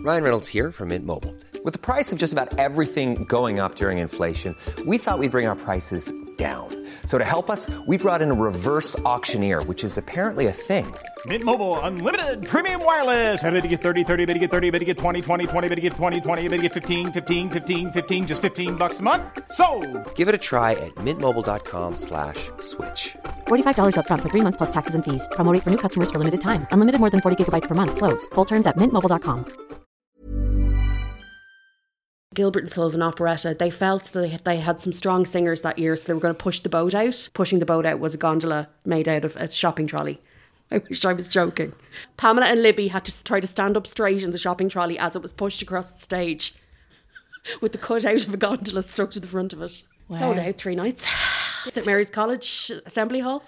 Ryan Reynolds here from Mint Mobile. With the price of just about everything going up during inflation, we thought we'd bring our prices down. So to help us, we brought in a reverse auctioneer, which is apparently a thing. Mint Mobile Unlimited Premium Wireless. How to get 30, 30, bit to get 30, bit to get 20, 20, 20, bit to get 20, 20, bit to get 15, 15, 15, 15, just $15 a month? Sold! Give it a try at mintmobile.com/switch. $45 up front for 3 months plus taxes and fees. Promo rate for new customers for limited time. Unlimited more than 40 gigabytes per month. Slows full terms at mintmobile.com. Gilbert and Sullivan operetta, they felt that they had some strong singers that year, so they were going to push the boat out. Pushing the boat out was a gondola made out of a shopping trolley. I wish I was joking. Pamela and Libby had to try to stand up straight in the shopping trolley as it was pushed across the stage with the cutout of a gondola stuck to the front of it. Wow. Sold out 3 nights. St Mary's College Assembly Hall.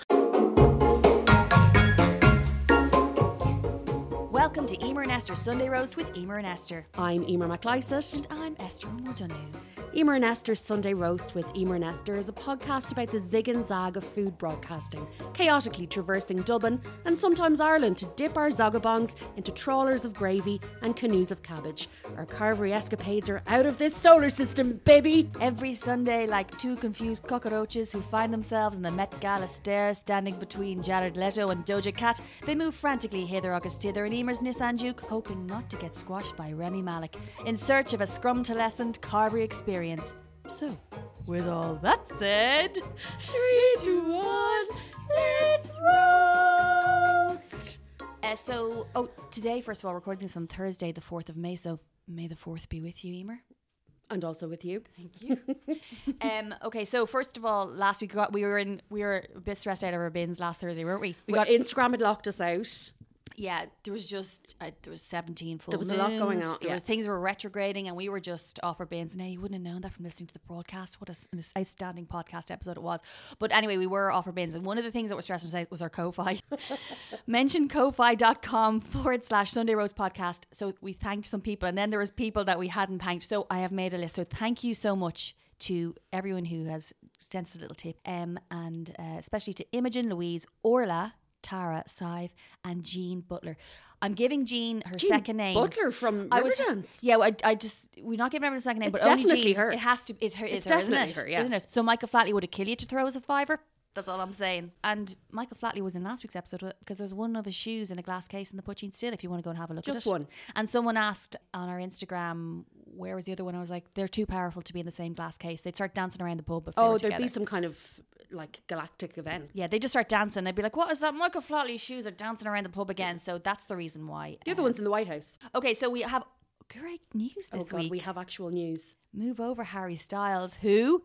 Welcome to Emer and Esther's Sunday Roast with Emer and Esther. I'm Emer McLysett. And I'm Esther O'Donoghue. Emer and Esther's Sunday Roast with Emer and Esther is a podcast about the zig and zag of food broadcasting, chaotically traversing Dublin and sometimes Ireland to dip our zogabongs into trawlers of gravy and canoes of cabbage. Our carvery escapades are out of this solar system, baby! Every Sunday, like two confused cockroaches who find themselves in the Met Gala stairs standing between Jared Leto and Doja Cat, they move frantically hither August thither in Emer's Nissan Juke, hoping not to get squashed by Remy Malik, in search of a scrum-to-lessened carvery experience. So, with all that said, 3, 2, 1, let's roast! Today, first of all, recording this on Thursday, the 4th of May, so may the 4th be with you, Emer. And also with you. Thank you. Okay, so first of all, last week we were a bit stressed out of our bins last Thursday, weren't we? Instagram had locked us out. Yeah, there was 17 full moons. There was a lot going on. There was things were retrograding, and we were just off our bins. Now, you wouldn't have known that from listening to the broadcast. What an outstanding podcast episode it was. But anyway, we were off our bins, and one of the things that was stressing us out was our Ko-Fi. Mention ko-fi.com/Sunday Roast Podcast. So we thanked some people, and then there was people that we hadn't thanked. So I have made a list. So thank you so much to everyone who has sent us a little tip, and especially to Imogen, Louise, Orla, Tara, Sive, and Jean Butler. I'm giving Jean her second name. Butler from Riverdance. We're not giving her a second name, it's but only definitely Jean. her. It has to. It's her. It's her, definitely isn't it? her. Yeah. Isn't it? So Michael Flatley would have killed you to throw us a fiver. That's all I'm saying. And Michael Flatley was in last week's episode because there's one of his shoes in a glass case in the Pusheen Still if you want to go and have a look at it. Just one. And someone asked on our Instagram, where was the other one? I was like, they're too powerful to be in the same glass case. They'd start dancing around the pub if they were there'd together. be some kind of like galactic event. Yeah, they just start dancing. They'd be like, what is that? Michael Flatley's shoes are dancing around the pub again. So that's the reason why. The other one's in the White House. Okay, so we have great news this week. We have actual news. Move over, Harry Styles. Who?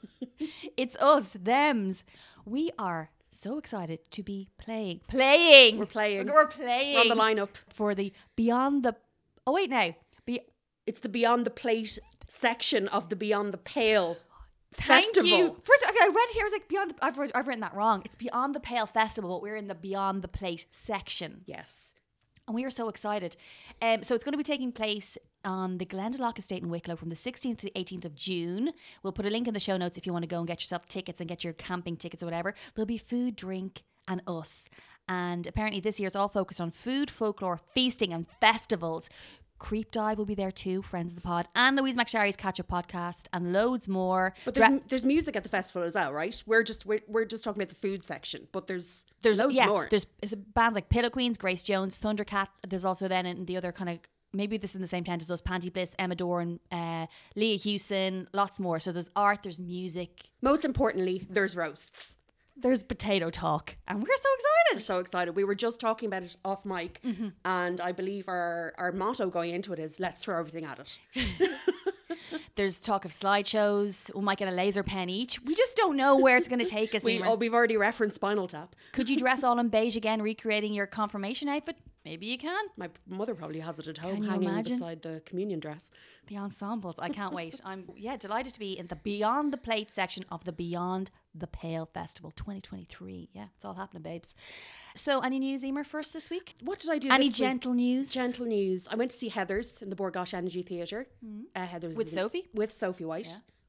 It's us, thems. We are so excited to be playing. We're playing. We're playing. We're on the lineup. For the Beyond the... Oh, wait, now. It's the Beyond the Plate section of the Beyond the Pale Thank Festival. you. First, okay, I read here, I was like, Beyond the... I've written that wrong. It's Beyond the Pale Festival, but we're in the Beyond the Plate section. Yes. And we are so excited. So it's going to be taking place on the Glendalough Estate in Wicklow from the 16th to the 18th of June. We'll put a link in the show notes if you want to go and get yourself tickets and get your camping tickets or whatever. There'll be food, drink and us. And apparently this year it's all focused on food, folklore, feasting and festivals. Creep Dive will be there too, friends of the pod, and Louise McSharry's Catch Up podcast, and loads more. But there's music at the festival as well, right? We're just talking about the food section, but there's loads more. There's bands like Pillow Queens, Grace Jones, Thundercat. There's also then in the other kind of, maybe this is in the same tent as us, Panty Bliss, Emma Doran, Leah Hewson, lots more. So there's art, there's music. Most importantly, there's roasts. There's potato talk, and we're so excited. We're so excited. We were just talking about it off mic, and I believe our motto going into it is, let's throw everything at it. There's talk of slideshows. We might get a laser pen each. We just don't know where it's going to take us. We've already referenced Spinal Tap. Could you dress all in beige again, recreating your confirmation outfit? Maybe you can. My mother probably has it at home, Can you hanging imagine? beside the communion dress. The ensembles. I can't wait. I'm delighted to be in the Beyond the Plate section of the Beyond the Pale Festival 2023. Yeah, it's all happening, babes. So, any news, Emer, first this week? What did I do Any this gentle week? news? Gentle news. I went to see Heathers in the Borgosh Energy Theatre. Heathers With Sophie? With Sophie White,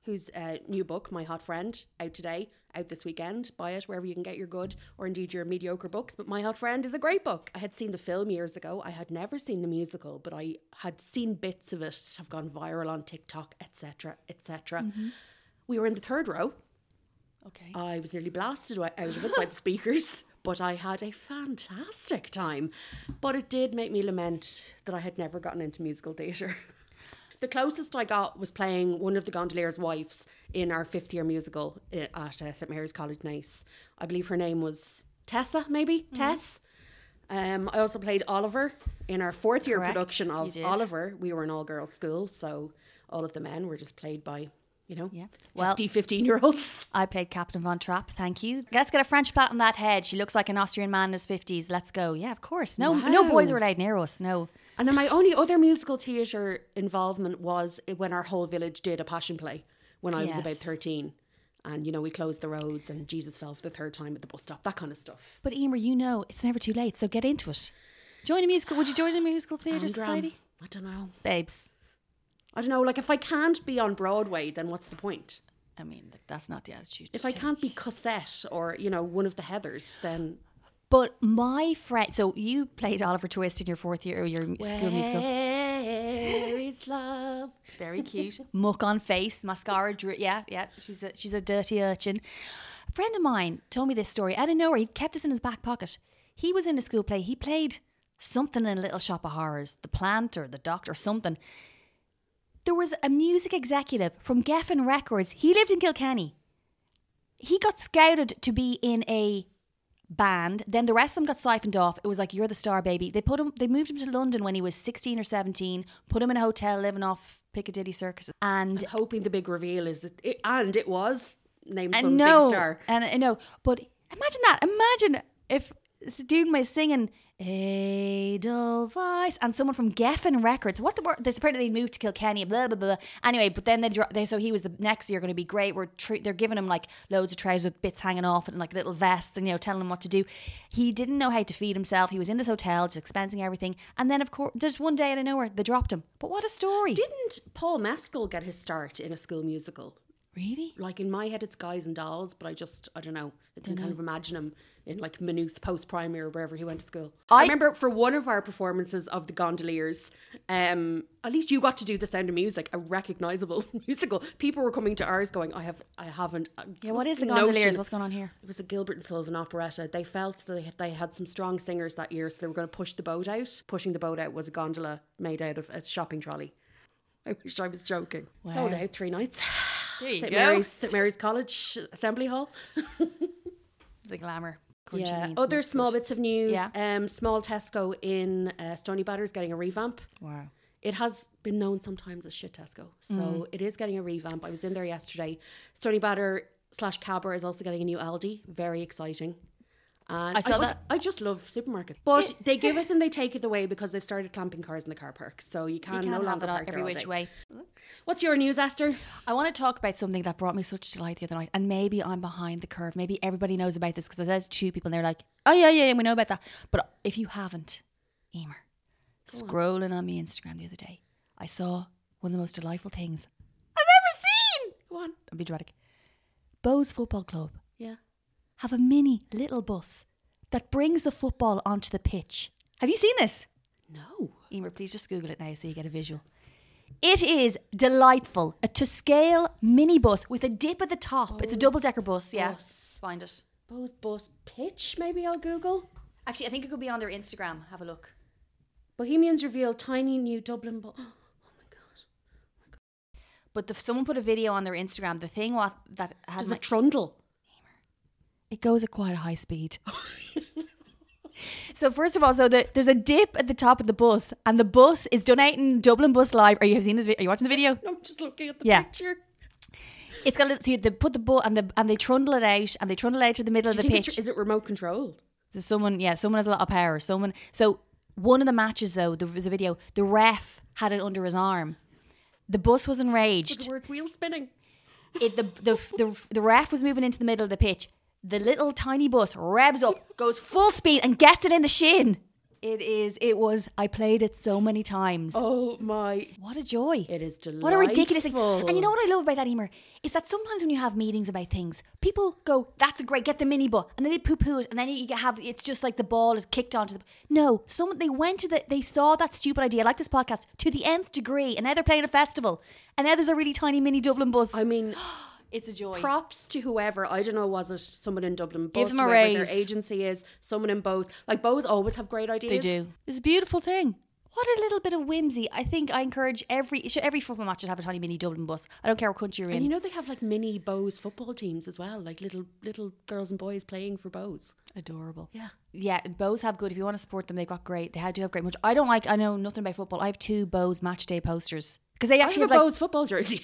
whose new book, My Hot Friend, out today, out this weekend. Buy it wherever you can get your good or indeed your mediocre books. But My Hot Friend is a great book. I had seen the film years ago. I had never seen the musical, but I had seen bits of it have gone viral on TikTok, etc., etc. We were in the third row. Okay. I was nearly blasted out of it by the speakers, but I had a fantastic time. But it did make me lament that I had never gotten into musical theatre. The closest I got was playing one of the Gondoliers' wives in our 5th year musical at St Mary's College Nice. I believe her name was Tessa, maybe? Tess. I also played Oliver in our 4th year Correct, production you of did. Oliver. We were an all-girls school, so all of the men were just played by, Well, 15-year-olds. I played Captain Von Trapp, thank you. Let's get a French pat on that head. She looks like an Austrian man in his 50s. Let's go. Yeah, of course. No boys were allowed near us, no. And then my only other musical theatre involvement was when our whole village did a passion play when I was about 13. And, we closed the roads and Jesus fell for the 3rd time at the bus stop, that kind of stuff. But Emer, it's never too late, so get into it. Join a musical. Would you join a musical theatre society? I don't know. Babes. I don't know. Like, if I can't be on Broadway, then what's the point? I mean, that's not the attitude. If I can't be Cosette or, one of the Heathers, then... But my friend, so you played Oliver Twist in your 4th year, or your school musical. Where is love? Very cute. Muck on face, mascara. Yeah. She's a dirty urchin. A friend of mine told me this story out of nowhere. He kept this in his back pocket. He was in a school play. He played something in a Little Shop of Horrors, the plant or the doctor or something. There was a music executive from Geffen Records. He lived in Kilkenny. He got scouted to be in a band. Then the rest of them got siphoned off. It was like, you're the star, baby. They moved him to London when he was 16 or 17, put him in a hotel living off Piccadilly Circus. And I'm hoping the big reveal is that it was named some big star. And I know, but imagine that. Imagine if this dude was singing Edelweiss and someone from Geffen Records. What the word? There's apparently they moved to Kilkenny. Blah blah blah. Anyway, but then so he was the next year going to be great. They're giving him like loads of trousers with bits hanging off and like little vests and telling him what to do. He didn't know how to feed himself. He was in this hotel just expensing everything. And then of course, just one day out of nowhere, they dropped him. But what a story! Didn't Paul Mescal get his start in a school musical? Really? Like in my head, it's Guys and Dolls, but I don't know. I can kind of imagine him in like Maynooth post-primary or wherever he went to school. I remember for one of our performances of the Gondoliers, at least you got to do The Sound of Music, a recognisable musical. People were coming to ours going, I haven't. Yeah, what is the Gondoliers? What's going on here? It was a Gilbert and Sullivan operetta. They felt that they had some strong singers that year, so they were going to push the boat out. Pushing the boat out was a gondola made out of a shopping trolley. I wish I was joking. Wow. Sold out 3 nights. St Mary's College Assembly Hall. The glamour. Yeah. Other small bits of news. Small Tesco in Stony Batter is getting a revamp. Wow. It has been known sometimes as shit Tesco. So it is getting a revamp. I was in there yesterday. Stony Batter / Cabra is also getting a new Aldi. Very exciting. And I saw that. I just love supermarkets. But they give it and they take it away because they've started clamping cars in the car park. So you can no longer park every which way. What's your news, Esther? I want to talk about something that brought me such delight the other night. And maybe I'm behind the curve. Maybe everybody knows about this because I said to people and they're like, oh yeah, we know about that. But if you haven't, Emer, scrolling on my Instagram the other day, I saw one of the most delightful things I've ever seen. Go on. Don't be dramatic. Bowes Football Club. Yeah. Have a mini little bus that brings the football onto the pitch. Have you seen this? No. Emer, please just Google it now so you get a visual. It is delightful. A to scale minibus with a dip at the top. It's a double-decker bus. Yeah. Find it. Bowes Bus Pitch, maybe I'll Google. Actually, I think it could be on their Instagram. Have a look. Bohemians reveal tiny new Dublin bus. Oh my God. But someone put a video on their Instagram. The thing that has... Does it trundle? It goes at quite a high speed. So first of all, there's a dip at the top of the bus, and the bus is donating Dublin Bus Live. Are you seeing this? Are you watching the video? I'm just looking at the picture. It's got so they put the bus and they trundle it out, and they trundle out to the middle of the pitch. Is it remote controlled? There's someone has a lot of power. So one of the matches though, there was a video. The ref had it under his arm. The bus was enraged. The words wheel spinning. The ref was moving into the middle of the pitch. The little tiny bus revs up, goes full speed and gets it in the shin. It is. It was. I played it so many times. Oh my. What a joy. It is delightful. What a ridiculous thing. And you know what I love about that, Emer? Is that sometimes when you have meetings about things, people go, that's a great, get the mini bus. And then they poo-poo it. And then you have, it's just like the ball is kicked onto the... No, they went to they saw that stupid idea, like this podcast, to the nth degree. And now they're playing a festival. And now there's a really tiny mini Dublin bus. I mean... It's a joy. Props to whoever, I don't know, was it someone in Dublin Bus, Give them a whoever raise. their agency is, someone in Bose. Like, Bose always have great ideas. They do. It's a beautiful thing. What a little bit of whimsy. I think I encourage every football match should have a tiny mini Dublin bus. I don't care what country you're in. And you know they have like mini Bose football teams as well, like little girls and boys playing for Bose. Adorable. Yeah. Yeah, Bose have good. If you want to support them, they've got great. They do have great much. I know nothing about football. I have 2 Bose match day posters. Because they actually I have a Bose football jersey.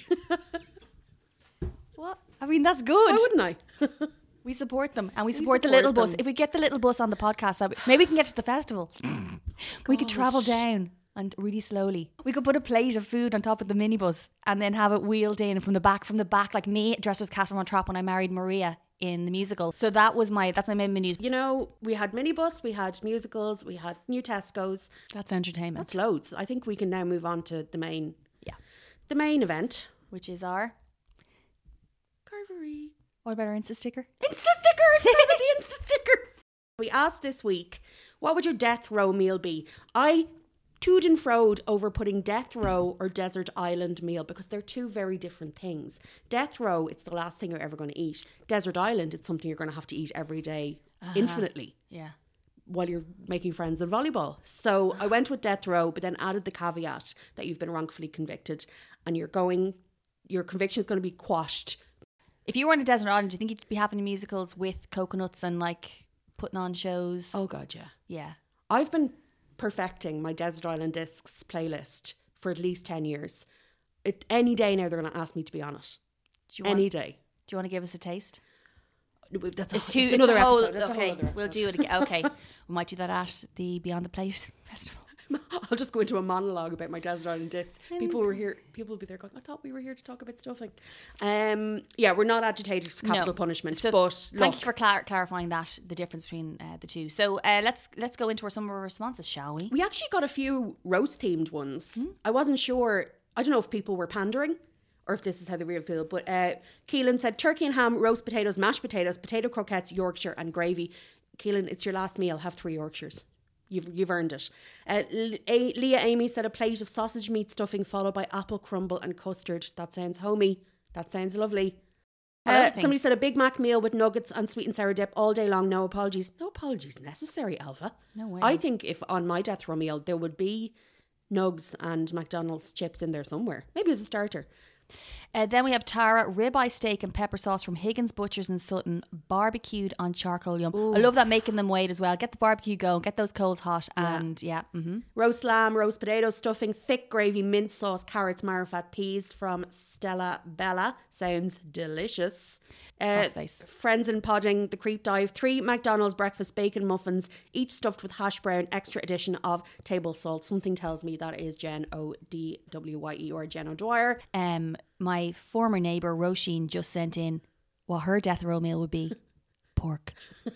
What? I mean, that's good. Why wouldn't I? We support them and we support the support little bus. them. If we get the little bus on the podcast, maybe we can get to the festival. We could travel down and really slowly. We could put a plate of food on top of the minibus and then have it wheeled in from the back, like me dressed as Catherine Von Trapp when I married Maria in the musical. So that's my main news. You know, we had minibus, we had musicals, we had new Tesco's. That's entertainment. That's loads. I think we can now move on to the main event, which is our Carvery. What about our Insta sticker? Insta sticker! I forgot about the Insta sticker. We asked this week, what would your death row meal be? I toed and froed over putting death row or desert island meal because they're 2 very different things. Death row, it's the last thing you're ever going to eat. Desert island, it's something you're going to have to eat every day infinitely. Yeah. While you're making friends in volleyball. So I went with death row, but then added the caveat that you've been wrongfully convicted and your conviction is going to be quashed. If you were in a desert island, do you think you'd be having musicals with coconuts and like putting on shows? Oh God, yeah. Yeah. I've been perfecting my Desert Island Discs playlist for at least 10 years. Any day now they're going to ask me to be on it. Any day. Do you want to give us a taste? It's another episode. That's a whole okay, other episode. we'll do it again. Okay, we might do that at the Beyond the Plate festival. I'll just go into a monologue about my Desert Island Discs. People will be there going, I thought we were here to talk about stuffing. Yeah, we're not agitators for capital punishment. So but thank you for clarifying that, the difference between the two. So let's go into some of our responses, shall we? We actually got a few roast themed ones. I wasn't sure. I don't know if people were pandering or if this is how they really feel. But Keelan said turkey and ham, roast potatoes, mashed potatoes, potato croquettes, Yorkshire and gravy. Keelan, it's your last meal. Have 3 Yorkshires. You've earned it. Leah Amy said a plate of sausage meat stuffing followed by apple crumble and custard. That sounds homey. That sounds lovely. Somebody said a Big Mac meal with nuggets and sweet and sour dip all day long. No apologies. No apologies necessary, Alva. No way. I think if on my death row meal there would be nugs and McDonald's chips in there somewhere. Maybe as a starter. Then we have Tara, ribeye steak and pepper sauce from Higgins Butchers in Sutton, barbecued on charcoal yum. Ooh. I love that, making them wait as well. Get the barbecue going, get those coals hot, and roast lamb, roast potatoes, stuffing, thick gravy, mint sauce, carrots, marifat, peas from Stella Bella. Sounds delicious. Friends in Podding, the Creep Dive, 3 McDonald's breakfast bacon muffins, each stuffed with hash brown, extra edition of table salt. Something tells me that is Jen O'Dwye or Jen O'Dwyer. My former neighbour Roisin just sent in what her death row meal would be. Pork.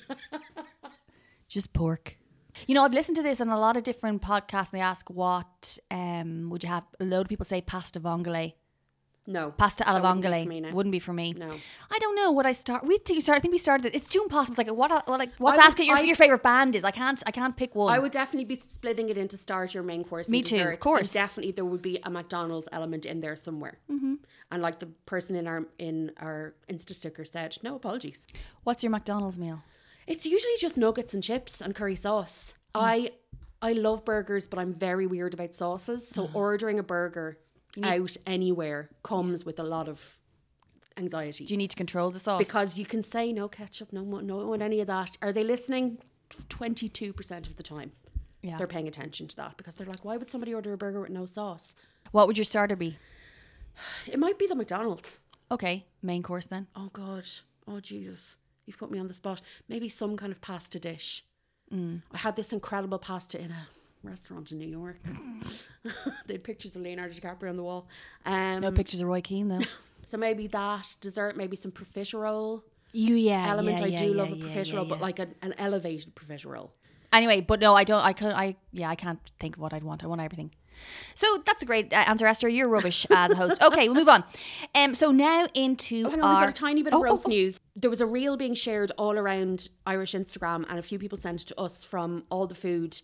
Just pork. You know, I've listened to this on a lot of different podcasts and they ask what would you have. A load of people say pasta vongole. No. Pasta alla vongole. Wouldn't be for me. No. I don't know what I start. I think we started. It's too impossible. It's like what's asking your favorite band is. I can't pick one. I would definitely be splitting it into starter, main course, and me too. Dessert. Of course. And definitely there would be a McDonald's element in there somewhere. Mm-hmm. And like the person in our Insta sticker said, no apologies. What's your McDonald's meal? It's usually just nuggets and chips and curry sauce. I love burgers, but I'm very weird about sauces. So ordering a burger out anywhere comes with a lot of anxiety. Do you need to control the sauce? Because you can say no ketchup, no any of that. Are they listening? 22% of the time. Yeah. They're paying attention to that because they're like, why would somebody order a burger with no sauce? What would your starter be? It might be the McDonald's. Okay, main course then. Oh God. Oh Jesus. You've put me on the spot. Maybe some kind of pasta dish. I had this incredible pasta in a restaurant in New York. They had pictures of Leonardo DiCaprio on the wall. No pictures of Roy Keane though. So maybe that dessert, maybe some profiterole element. I do love a profiterole, but like an elevated profiterole. Anyway, but no, I don't. I can't think of what I'd want. I want everything. So that's a great answer, Esther. You're rubbish as a host. Okay, we'll move on. So now into Hang on, we've got a tiny bit of roast news. There was a reel being shared all around Irish Instagram, and a few people sent it to us from all the food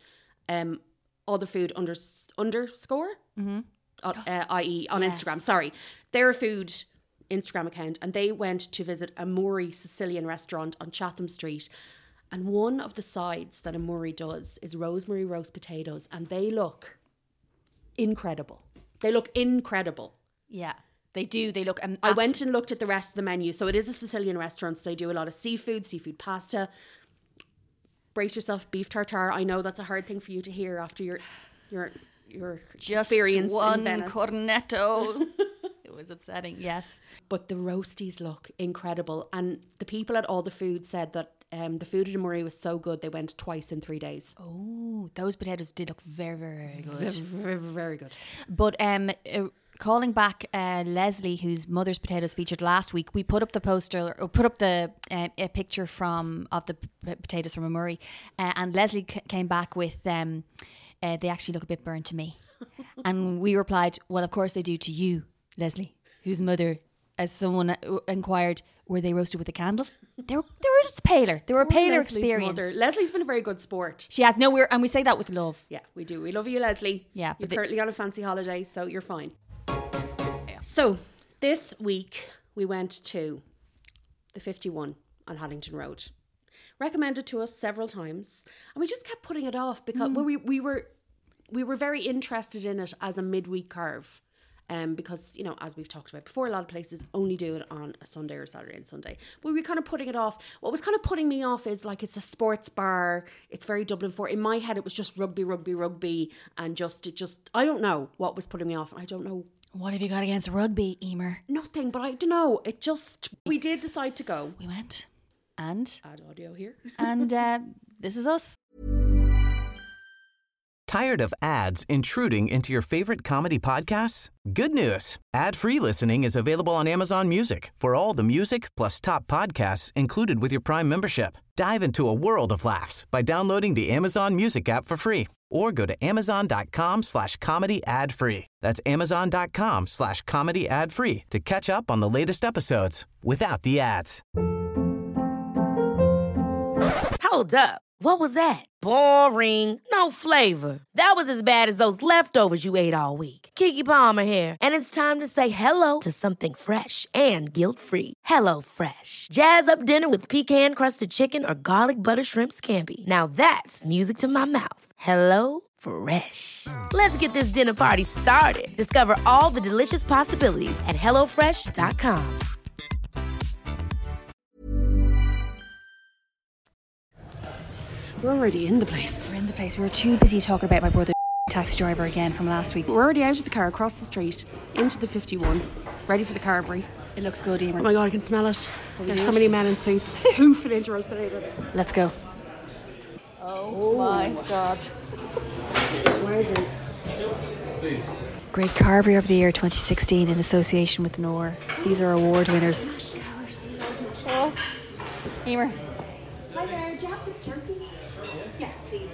underscore, i.e. on Instagram. Sorry, their food Instagram account, and they went to visit a Murray Sicilian restaurant on Chatham Street. And one of the sides that a Murray does is rosemary roast potatoes, and they look incredible. They look incredible. Yeah, they do. They look. I went and looked at the rest of the menu. So it is a Sicilian restaurant. So they do a lot of seafood pasta. Brace yourself, beef tartare. I know that's a hard thing for you to hear after your just experience one in Venice. cornetto. It was upsetting. Yes, but the roasties look incredible, and the people at All the Food said that the food at Murray was so good they went twice in 3 days. Oh, those potatoes did look very, very good. Very, very good. But calling back Leslie, whose mother's potatoes featured last week, we put up the poster, or put up the a picture of the potatoes from a Murray, and Leslie came back with they actually look a bit burnt to me. And we replied, well, of course they do to you, Leslie, whose mother, as someone inquired, were they roasted with a candle? They were just paler. They were a paler Leslie's experience. mother. Leslie's been a very good sport. She has. No, and we say that with love. Yeah, we do. We love you, Leslie. Yeah, You're but currently on a fancy holiday, so you're fine. Yeah. So this week we went to the 51 on Haddington Road. Recommended to us several times, and we just kept putting it off because we were very interested in it as a midweek carve. Because, you know, as we've talked about before, a lot of places only do it on a Sunday or Saturday and Sunday. But we were kind of putting it off. What was kind of putting me off is like it's a sports bar. It's very Dublin 4. In my head, it was just rugby. And I don't know what was putting me off. I don't know. What have you got against rugby, Emer? Nothing, but I don't know. We did decide to go. We went. And? Add audio here. And this is us. Tired of ads intruding into your favorite comedy podcasts? Good news. Ad-free listening is available on Amazon Music for all the music plus top podcasts included with your Prime membership. Dive into a world of laughs by downloading the Amazon Music app for free or go to amazon.com/comedy ad-free. That's amazon.com/comedy ad-free to catch up on the latest episodes without the ads. Hold up. What was that? Boring. No flavor. That was as bad as those leftovers you ate all week. Keke Palmer here, and it's time to say hello to something fresh and guilt-free. Hello Fresh. Jazz up dinner with pecan-crusted chicken or garlic butter shrimp scampi. Now that's music to my mouth. Hello Fresh. Let's get this dinner party started. Discover all the delicious possibilities at hellofresh.com. We're already in the place. We're in the place. We were too busy talking about my brother taxi driver again from last week. We're already out of the car, across the street, into the 51, ready for the carvery. It looks good, Emer. Oh my God, I can smell it. There's do so it? many men in suits hoofing into roast potatoes. Let's go. Oh my God. Great Carvery of the Year 2016 in association with Knorr. These are award winners. Oh, Emer. Hi there, do you have the jerky? Yeah, please.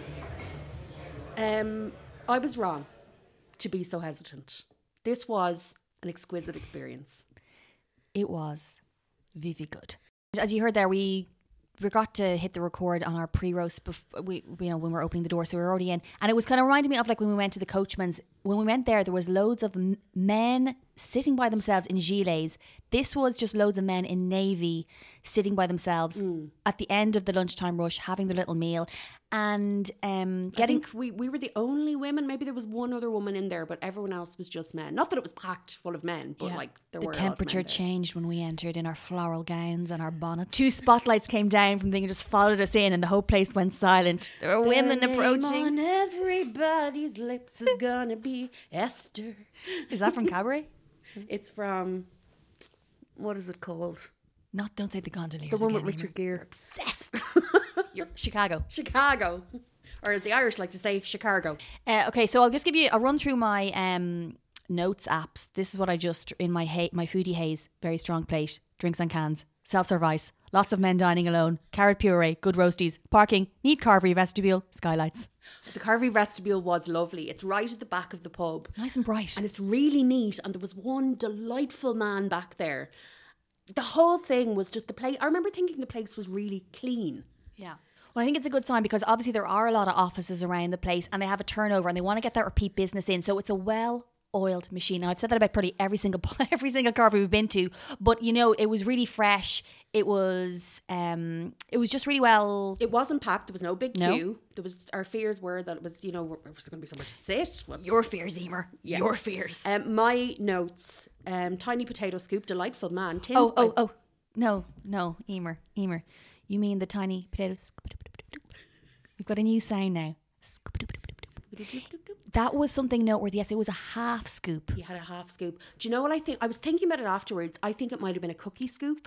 I was wrong to be so hesitant. This was an exquisite experience. It was very good. As you heard there, we forgot to hit the record on our pre-roast when we're opening the door, so we were already in. And it was kind of reminding me of like when we went to the Coachman's. When we went there was loads of men sitting by themselves in gilets. This was just loads of men in navy sitting by themselves at the end of the lunchtime rush, having their little meal. And I think we were the only women. Maybe there was one other woman in there, but everyone else was just men. Not that it was packed full of men, but like there were a lot of men temperature there. changed when we entered in our floral gowns and our bonnets. 2 spotlights came down from the thing and just followed us in, and the whole place went silent. There were women The name approaching. on everybody's lips is gonna be Esther. Is that from Cabaret? It's from, what is it called? Don't say the Gondoliers. The one with again, Richard Emer. Gere. You're obsessed. You're Chicago. Chicago. Or as the Irish like to say, Chicago. Okay, so I'll just give you a run through my notes apps. This is what I just, in my foodie haze, very strong plate, drinks and cans, self-service, Lots of men dining alone. Carrot puree. Good roasties. Parking. Neat carvery vestibule. Skylights. The Carvery vestibule was lovely. It's right at the back of the pub. Nice and bright. And it's really neat. And there was one delightful man back there. The whole thing was just the place. I remember thinking the place was really clean. Yeah. Well, I think it's a good sign because obviously there are a lot of offices around the place and they have a turnover and they want to get that repeat business in. So it's a well-oiled machine. Now, I've said that about pretty every single carvery we've been to, but you know, it was really fresh. It was just really well. It wasn't packed. There was no big queue. There was. Our fears were that it was, you know, there was going to be somewhere to sit. Your fears, Emer. Yeah. Your fears. My notes. Tiny potato scoop. Delightful man. No, Emer. You mean the tiny potato scoop? We've got a new sound now. That was something noteworthy. Yes, it was a half scoop. He had a half scoop. Do you know what I think? I was thinking about it afterwards. I think it might have been a cookie scoop.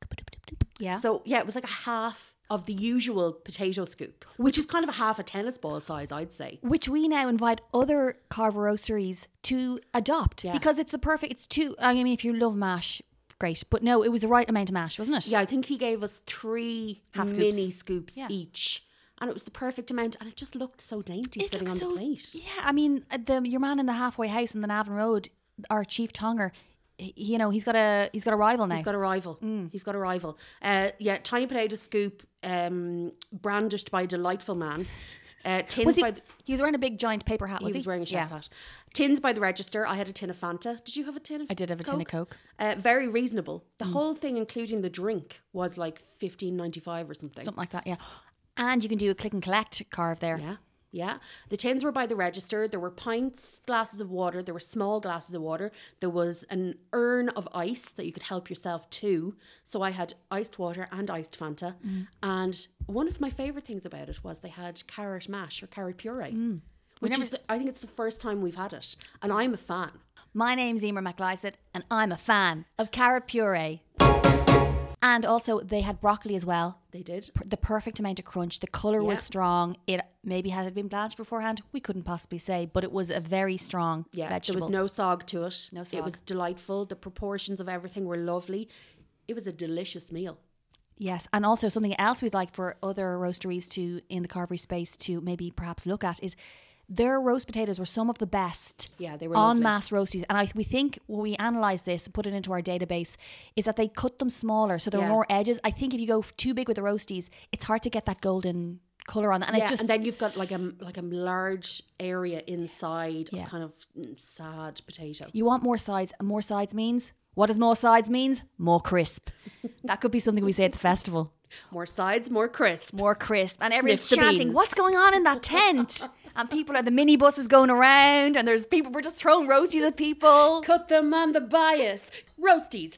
Yeah. So, yeah, it was like a half of the usual potato scoop, which is kind of a half a tennis ball size, I'd say. Which we now invite other carver roasteries to adopt because it's the perfect, it's too, I mean, if you love mash, great. But no, it was the right amount of mash, wasn't it? Yeah, I think he gave us 3 half mini scoops each. And it was the perfect amount, and it just looked so dainty sitting on the plate. Yeah, I mean, your man in the halfway house in the Navan Road, our chief tonger, you know, he's got a rival now. He's got a rival. He's got a rival. Yeah, tiny potato scoop, brandished by a delightful man. He was wearing a big giant paper hat, was he? He was wearing a chef's hat. Tins by the register. I had a tin of Fanta. Did you have a tin of Coke? I did have a tin of Coke. Very reasonable. The whole thing, including the drink, was like $15.95 or something. Something like that, yeah. And you can do a click and collect carve there. Yeah. The tins were by the register. There were pints, glasses of water. There were small glasses of water. There was an urn of ice that you could help yourself to. So I had iced water and iced Fanta. And one of my favourite things about it was they had carrot mash or carrot puree. Which is, I think it's the first time we've had it. And I'm a fan. My name's Emer McLysett and I'm a fan of carrot puree. And also, they had broccoli as well. They did. The perfect amount of crunch. The colour was strong. It maybe had it been blanched beforehand. We couldn't possibly say, but it was a very strong vegetable. There was no sog to it. No sog. It was delightful. The proportions of everything were lovely. It was a delicious meal. Yes, and also something else we'd like for other roasteries to, in the carvery space, to maybe perhaps look at is their roast potatoes were some of the best they were en masse roasties. And we think when we analysed this and put it into our database is that they cut them smaller so there were more edges. I think if you go too big with the roasties, it's hard to get that golden colour on that. And and then you've got like a large area inside of kind of sad potato. You want more sides, and more sides means, what does more sides means? More crisp. That could be something we say at the festival. More sides, more crisp. More crisp. And everyone's Sniff the chanting, beans. what's going on in that tent? And people are the minibuses going around and there's people, we're just throwing roasties at people. Cut them on the bias. Roasties.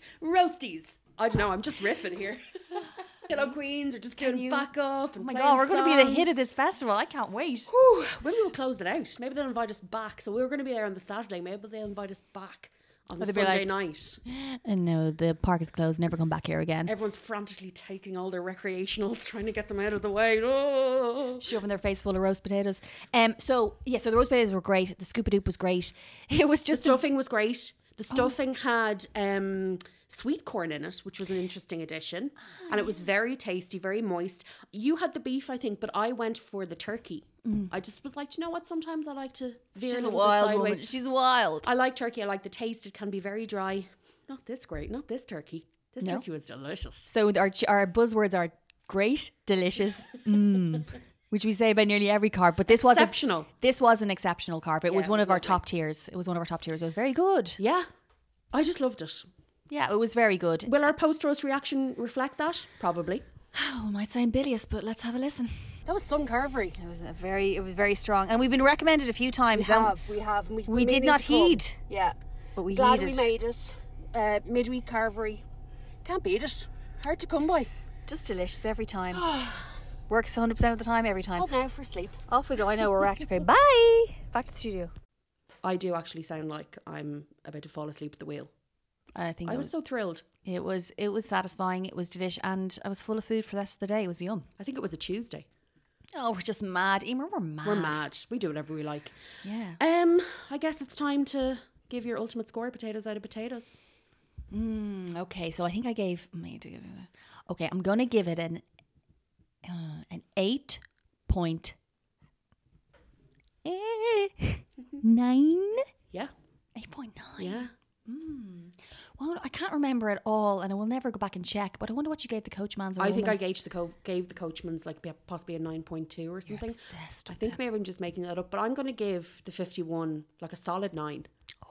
I don't know, I'm just riffing here. Hello Queens are just doing back up. And oh my God, we're going to be the hit of this festival. I can't wait. Whew, maybe we'll close it out. Maybe they'll invite us back. So we were going to be there on the Saturday. Maybe they'll invite us back on the Sunday night. And no, the park is closed. Never come back here again. Everyone's frantically taking all their recreationals, trying to get them out of the way. Oh. Shoving their face full of roast potatoes. So the roast potatoes were great. The Scoop-a-Doop was great. It was just... The stuffing was great. The stuffing had sweet corn in it, which was an interesting addition. And it was very tasty, very moist. You had the beef, I think, but I went for the turkey. I just was like, you know what? Sometimes I like to veer a little bit sideways. Woman. She's wild. I like turkey. I like the taste. It can be very dry. Not this great. Not this turkey. This turkey was delicious. So our buzzwords are great, delicious, which we say about nearly every carve. But this was exceptional. This was an exceptional carve. It was one of our top tiers. It was one of our top tiers. It was very good. Yeah, I just loved it. Yeah, it was very good. Will our post-roast reaction reflect that? Probably. Oh, it might sound bilious, but let's have a listen. That was Sun Carvery. It was very strong, and we've been recommended a few times. We have. We did not heed. Yeah, but we glad heeded. we made it. Midweek Carvery, can't beat it. Hard to come by. Just delicious every time. Works 100% of the time, every time. Up now for sleep. Off we go. I know we're wrecked. Okay, bye. Back to the studio. I do actually sound like I'm about to fall asleep at the wheel. I think I was so thrilled. It was satisfying. It was delish, and I was full of food for the rest of the day. It was yum. I think it was a Tuesday. Oh, we're just mad, Emer. We're mad. We're mad. We do whatever we like. Yeah. I guess it's time to give your ultimate score. Potatoes out of potatoes. Okay, so I think I gave. Okay, I'm going to give it an 8.9. Yeah. 8.9. Yeah. Well, I can't remember it all, and I will never go back and check. But I wonder what you gave the Coachmans. I think I gave the Coachmans like possibly a 9.2 or something. Obsessed I with think maybe I'm just making that up, but I'm going to give the 51 like a solid 9.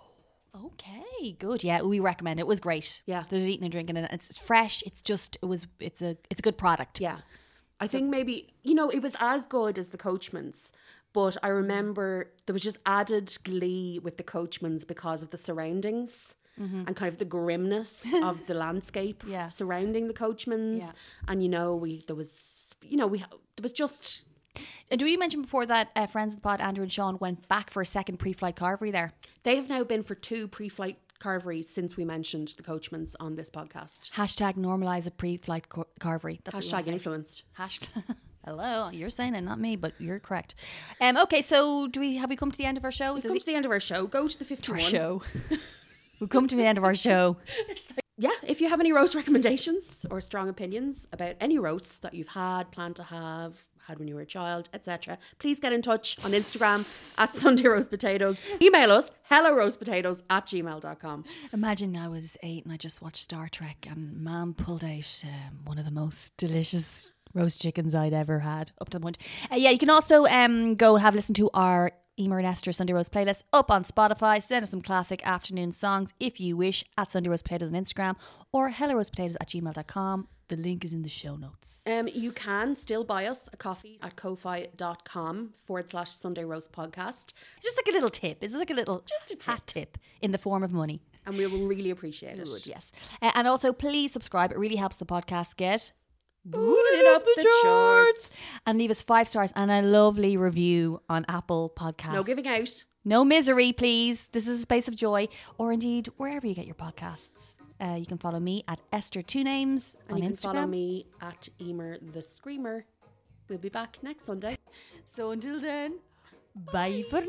Okay, good. Yeah, we recommend it. It was great. Yeah. There's eating and drinking, and it's fresh. It's a good product. Yeah. I think maybe, it was as good as the Coachmans, but I remember there was just added glee with the Coachmans because of the surroundings and kind of the grimness of the landscape surrounding the Coachmans. Yeah. And, there was just... And do we mention before that friends of the pod, Andrew and Sean, went back for a second pre-flight carvery there? They have now been for 2 pre-flight carveries since we mentioned the Coachmans on this podcast. Hashtag normalise a pre-flight carvery. That's what you Hashtag say. influenced. Hello, you're saying it, not me, but you're correct. Okay, so have we come to the end of our show? We've come to the end of our show. Go to the 51. Our show. We've come to the end of our show. Yeah, if you have any roast recommendations or strong opinions about any roasts that you've had, planned to have, had when you were a child, etc., please get in touch on Instagram at Sunday Roast Potatoes. Email us helloroastpotatoes@gmail.com. Imagine I was 8 and I just watched Star Trek and Mum pulled out one of the most delicious roast chickens I'd ever had up to the point. You can also go have a listen to our Emer and Esther Sunday Roast playlist up on Spotify. Send us some classic afternoon songs if you wish at Sunday Roast Potatoes on Instagram or helloroastpotatoes@gmail.com. The link is in the show notes. You can still buy us a coffee at ko-fi.com/Sunday Roast Podcast. Just like a little tip. It's like a little hat tip in the form of money. And we will really appreciate it. Good, yes. And also please subscribe. It really helps the podcast get booted up the charts. And leave us 5 stars and a lovely review on Apple Podcasts. No giving out. No misery, please. This is a space of joy. Or indeed, wherever you get your podcasts. You can follow me at Esther2Names on Instagram. And you can follow me at Emer the Screamer. We'll be back next Sunday. So until then, bye for now.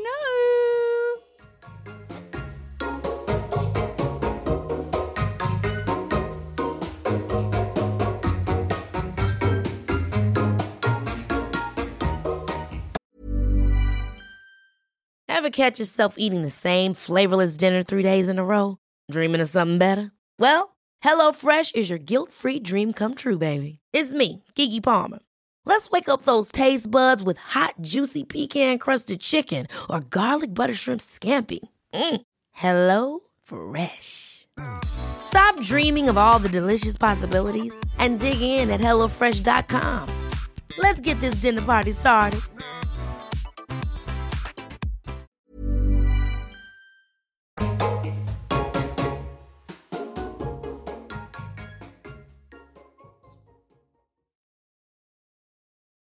Ever catch yourself eating the same flavorless dinner 3 days in a row? Dreaming of something better? Well, HelloFresh is your guilt-free dream come true, baby. It's me, Keke Palmer. Let's wake up those taste buds with hot, juicy pecan-crusted chicken or garlic butter shrimp scampi. Hello Fresh. Stop dreaming of all the delicious possibilities and dig in at HelloFresh.com. Let's get this dinner party started.